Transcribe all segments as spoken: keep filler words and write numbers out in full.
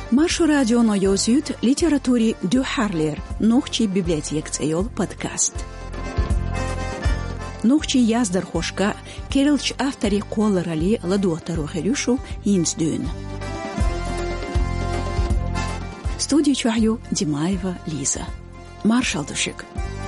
Маршу радионо ёзют литератури дюхарлер, нухчи библиотек цейол подкаст. Нухчи яздар хошка, керилч автори колорали ладуатару херюшу инсдюн. Студию чухаю Димаева Лиза. Маршал душик.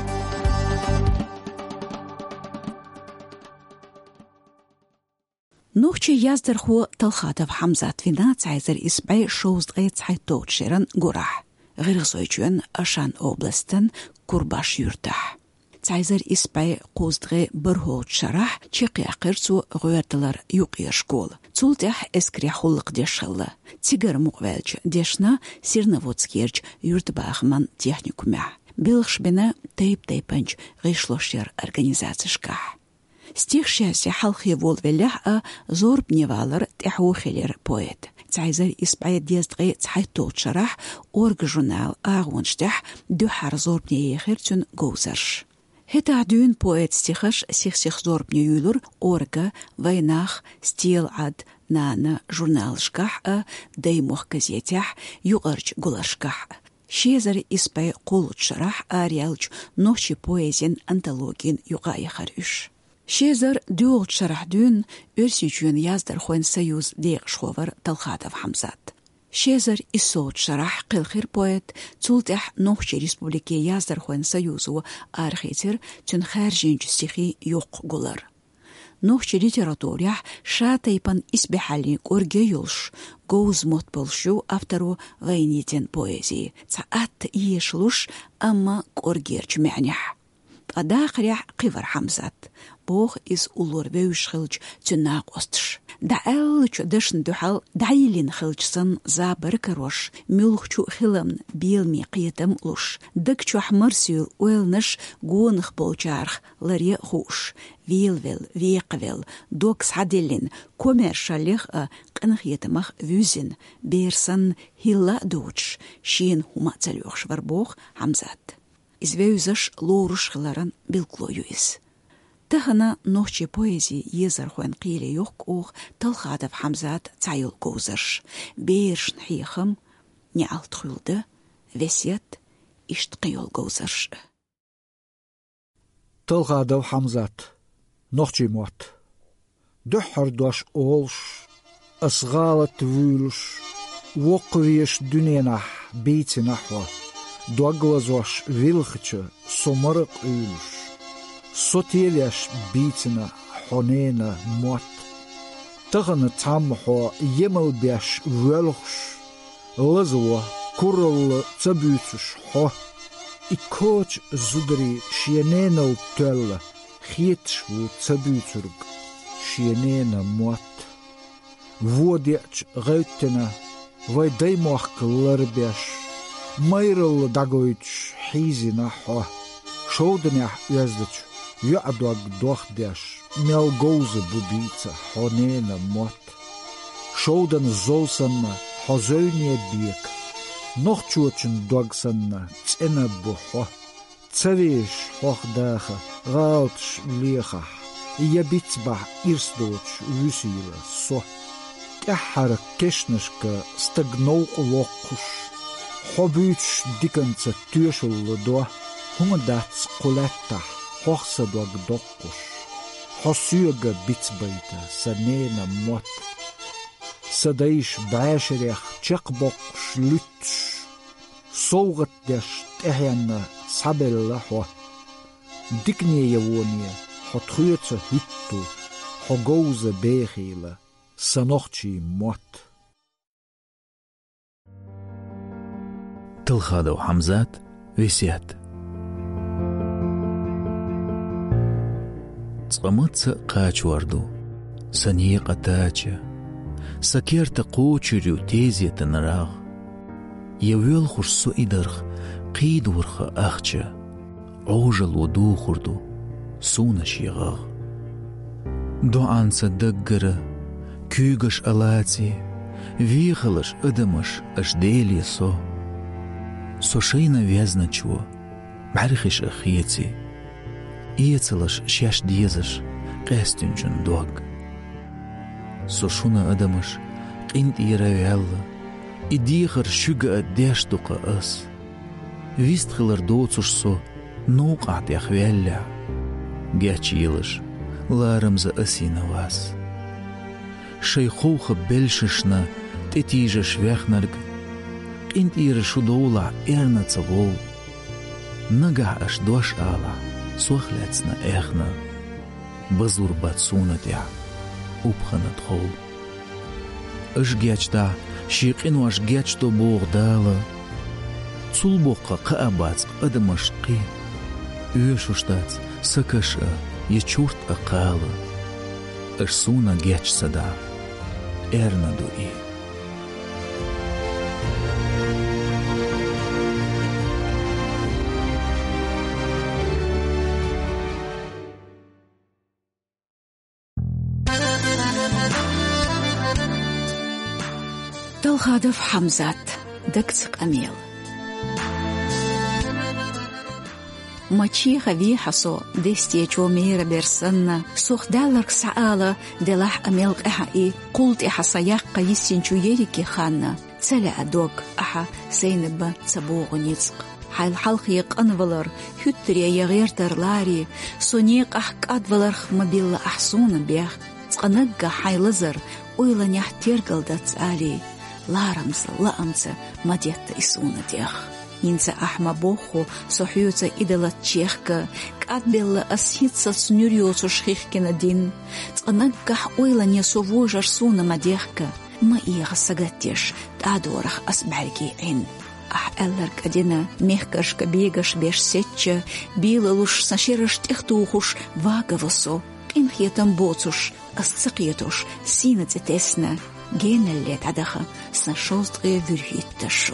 نوخشي يازدر خو تلخاتف حمزة فينات عايزر إسبعي شوز غيت حيتوت شيران قرح غير غزويجون أشان أوبلستن كورباش يرتاح تعايزر إسبعي قوزدغي برهوت شرح تشيقي أقرسو غيرتلر يوقير شكول تولتح إسكري خلق ديشل تيجر مقبالج ديشنا سيرنافوتسكيرج يرتباخ من تيحنيكومع بيلخش بنا تيب تيبنج غيشلوشير أرغانيزاتشكح Стих счастья халхи волвелях а зорбневалар тяхухелер поэт. Цайзер испает дездгы цайтот шарах орг журнал агонштях дюхар зорбнеехер тюн гоузарш. Хета дюн поэт стихаш сих-сих зорбнеюлур орга вайнах стил ад нана журналшках а деймох газетях югарч гулашках. Шезер испай колут шарах а реалч ночи поэзин антологин югаехарюш. شيزر دول شرح دون ارسيجون يازدر خوين سيوز ديق شخوفر تلخاتف حمزات. شيزر إصوت شرح قل خير بويت تولتح نوخشي ريسبوليكي يازدر خوين سيوزو آرخيتر تن خارجين جسيخي يوق قولر. نوخشي ليتراتوريح شاتيبان إسبحالين قرقي يولش قوز مطبلشو أفترو غينيتين بويزي تساعت يشلوش أما قرقيرج معنيح. أداخريح قفر حمزات بوخ إز أولور بيوش خلج تناق وستش دعال دشن دحال دعيلين خلج سن زابر كروش ميلخ چو خلم بيلمي قيتم لوش دك چو حمرسيل ويلنش گونخ بولچارخ لري خوش ويلويل ويقويل دوكس حدلين كوميرشاليخ قنخ يتمخ ويزن بيرسن هلا دوچ شين هما تلوخش وربوخ حمزات Извеюзаш лорушхларан билклоюис. Тахана нохчи поэзии езар хуэн қиле йоқ ох талхадав хамзат цайыл гоузарш. Берш нхихам не алтхулды весет ишт қиол гоузарш. Талхадав хамзат нохчи мот. Духар дош олш асгалат вюлш воквиеш дюненах бейтинахва. Дуаглазош вилхча сомарык үлш. Сотелеш битина хонена мот. Тагана тамхо емел беш вэлхш. Лазва курл цабюцш хо. И коч зудри шиененал тэлла. Хитшву цабюцург. Шиенена мот. Водяч гайтена. Вайдаймох ларбеш. Майрл дагоич хизина хо. Шоуднях яздыч. Юадуаг дохдеш. Мел гоузы бубица хонена мот. Шоудан золсанна хозойния биек. Нохчуочен догсанна цена бухо. Цавиш хохдаха гаутш лихах. Ябицбах ирсдоч вюсила со. Тяхара кешнышка стагнол локуш. Хобюч диканца тюшул до, хумадац колетта, хохса дог докуш. Хосюга бицбайта, санена мот. Садаиш башерех чекбокш лютш. Солгат деш техяна сабелла хо. Дикне явония, хотхуеца хитту, хогоуза бехила, санохчи мот. تلخادو حمزات ويسيات تصمت قاچ وردو سنيقة تاچا سكيرت قوچريو تيزية نراغ يويل خوش سو إدرخ قيد ورخ أخچا عوجل ودو خردو سونش يغاغ دو عنسا دقرة كيغش ألاتي ويخلش أدمش أشديلي سو سوشينا вязначо, بعرخش أخيتي إيتلش شاش ديزش قاستنجن دوغ سوشونا أدمش قنت إيراوي الله идихар шуга дештука ас. Вистхилар доцушсо нуqat яхвелля. Гячилыш ларамза асина вас. Шейхоха бельшишна тетижа швяхнарг. Интира шудоула эрна цавол. Нага аш дош ала сохляцна эхна. Базур бацунатя упханат хол. Аш гячта шиqinu аш гячто богдала. Цулбоққа қаабац адамашқи. Үйшуштац сакаша ячурт ақалы. Аш суна гяч сада эрна дуи. Талхадов Хамзат, Дакцик Амел. Мачи хави хасо дестие чомира берсанна сухдаларк саала делах амел ахаи قلت حسياق قيسين شويريكي خاننا تلا ادوق احا سينبا صبوغ نيصق حال حلقيق انفلر هتري يغير ترلاري سونيق احق ادفلر مبيل احسون بيخ تقنق حيلزر ويلا نحتيرقل داتسالي لارمز لامز مديت اسونا ديخ Инца ахмабоху сохюца идала чехка, кадбелла асхитса снюрьоцу шхихкина дин, цанаггах ойла не совожар суна мадехка, ма ига сагатеш, тадорах асбальги ин. Ах элларк адина мехкашка бегаш беш сетча, била луш сашираш техтухуш вагавосо, кинхетам боцуш, асцакетуш, сина цетесна, генеллет адаха, снашостре вюрхитташо.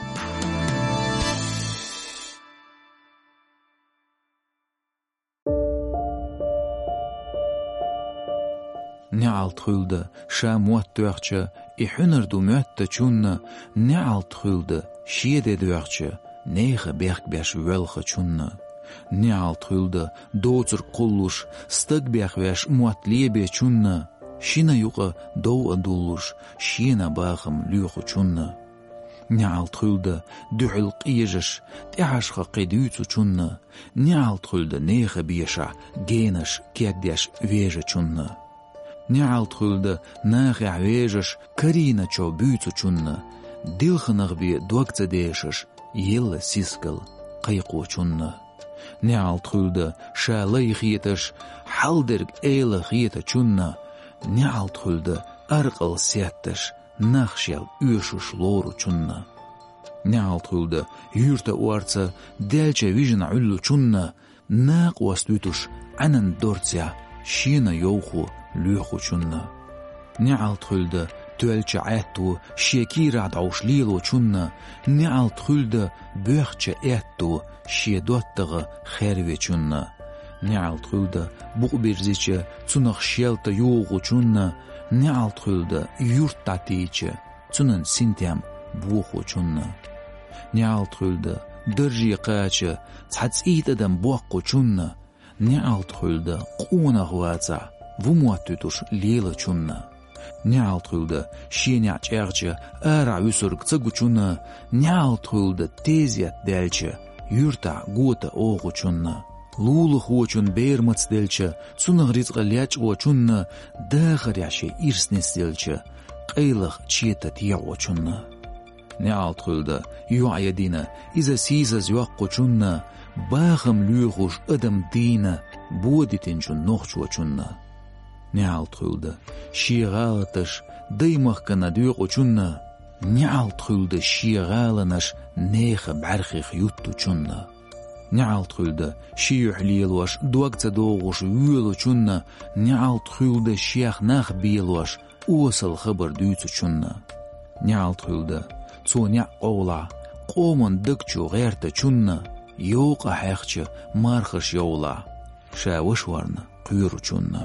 Неал тхулда ша муаттуарча и хунарду муатта чунна неал тхулда шиеде дуарча неха берг бяш велха чунна неал тхулда доцур куллуш стаг бях бяш муатлебе чунна шина юqa доу адуллуш шина бахам люху чунна неал тхулда духил қиежаш тяшха қидюцу чунна неал тхулда неха биеша генаш кядяш вежа чунна неал тхулда нахи авежаш карина чо бюцу чунна дилханах би дуакца дешаш елла сискал қайқу чунна неал тхулда шалай хиеташ халдерг эйла хиета чунна неал тхулда арқал сятташ нахшял үйшуш лору чунна неал тхулда юрта уарца дельча вижна уллу чунна нақ уастутуш анан дорця шина йоуху люху чунна неал тхулда туэлча атту шекира дауш лилу чунна неал тхулда бөхча атту шедоттага херве чунна неал тхулда бугберзича цунах шелта югу чунна неал тхулда юртатича цунан синтям буху чунна неал тхулда държи қача цацитадам буақу чунна неал тхулда қуна гваца вумуаттутуш лила чунна неал тхулда шеня чарча ара юсург цагу чунна неал тхулда тезят дельча юрта гута огу чунна лулу хочун бермац дельча цунаг ризqa ляч о чунна дахаряши ирснес дельча қейлах чета тиягу чунна неал тхулда юаядина иза сиза зюақу чунна бахам люхуш адам дина бодитин чун нохчу чунна неал тхулда шигалаташ даймах канадюqu чунна неал тхулда шигаланаш неха бархих ютту чунна неал тхулда шиюхлилваш дуакца доғуш юлу чунна неал тхулда шиях нах билваш усал хабар дүйцу чунна неал тхулда цуня қоула қоман дыкчу ғерта чунна йоқа хәқчы мархыш йоула шәуіш варна құйру чунна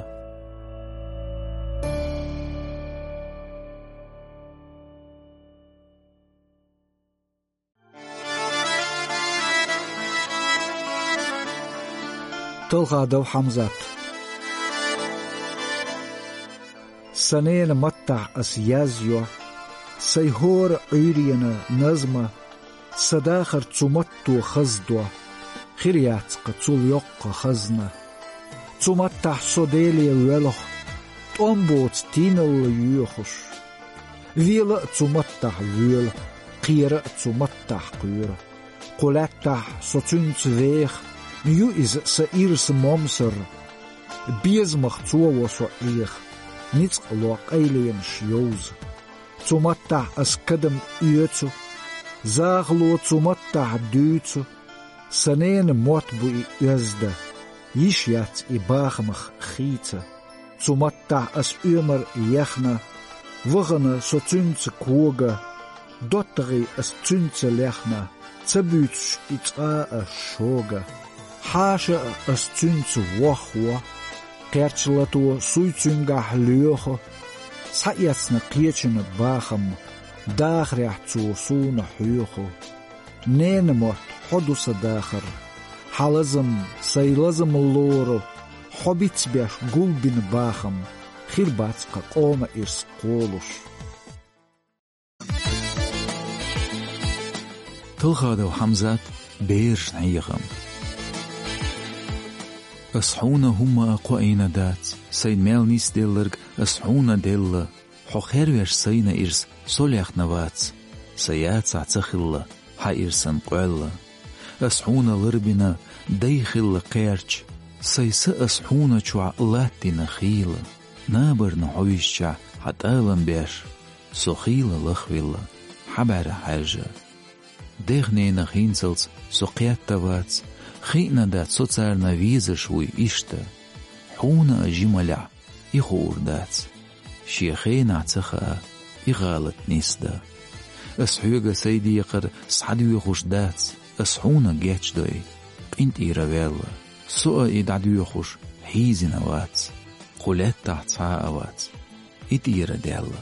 Талхадов Хамзат Санена маттах ас язьё سيهور عيرينا نظمة صداخر تمتو خزدوا خريات قتول يقى خزنة تمتح صديلي ولخ تنبوت تينل يوخش ويلا تمتح ويل قيرة تمتح قيرة قلتح ستنت ويخ نيو إز سئيرس ممسر بيزمخ توا وصعيخ نيتق لوق أيلين شيوز تمتح أسكدم إيوتو زاغلو تمتح دوتو سنين موتبو إيزده يشيات إباخمخ خيته تمتح أس أمر يخنا وغنا ستنت كوغا دوتغي أس تنت لخنا تبوتش إتقاء شوغا حاشا أس تنت وخوا قرچلتو سويتنگح ليوخو سايتنا قيچن باخم داخريح توسون حيوخو نينموت حدوس داخر حالزم سيلزم اللورو حبيت بيش قلبين باخم خير باتقا قوم إرس قولوش تلخادو حمزات بيرش نعيغم أصحونا هما أقوئينا دات سيد ميلنيس ديلرق أصحونا ديلا حخيروش سينا إرس سوليخ نوات سيات سعتخلا حا إرسن قويلا أصحونا لربنا ديخل قيرش سيس أصحونا چوع لاتنا خيلا نابر نحويشچع حتالن بيش سخيلا لخويلا حبر حاجة ديغنينا خينسلس سقيات توات خينا دات سوتسارنا ويزا شوي إشتا حونا أجملع إخور دات شيخين عتخا إغالت نيسدا أسحوغا سيدي يقر سعدو يخوش دات أسحونا جيتش دوي قنت إيراويلا سوء إدعدو يخوش حيزي نوات قولات تحت ساعوات إديرا ديلا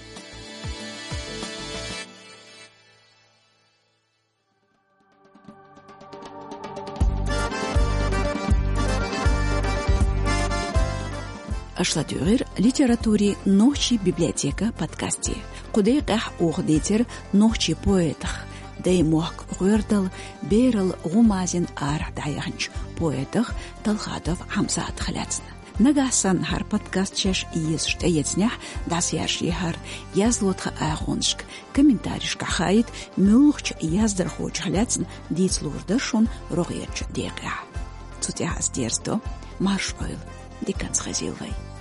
Ашладюгер литературе ночи библиотека подкасте. Кудейках ухдетер ночи поэтах. Дей мох гурдал берл гумазин ар дайганч поэтах Талхадов Хамзат халяцна. Нагасан хар подкаст чеш иес штеецнях дас яшихар язлотха агоншк комментаришка хайт мюлхч яздер хоч халяцн дицлурдашун рогерч дега. Цутя сдерсто марш ойл диканс хазилвай.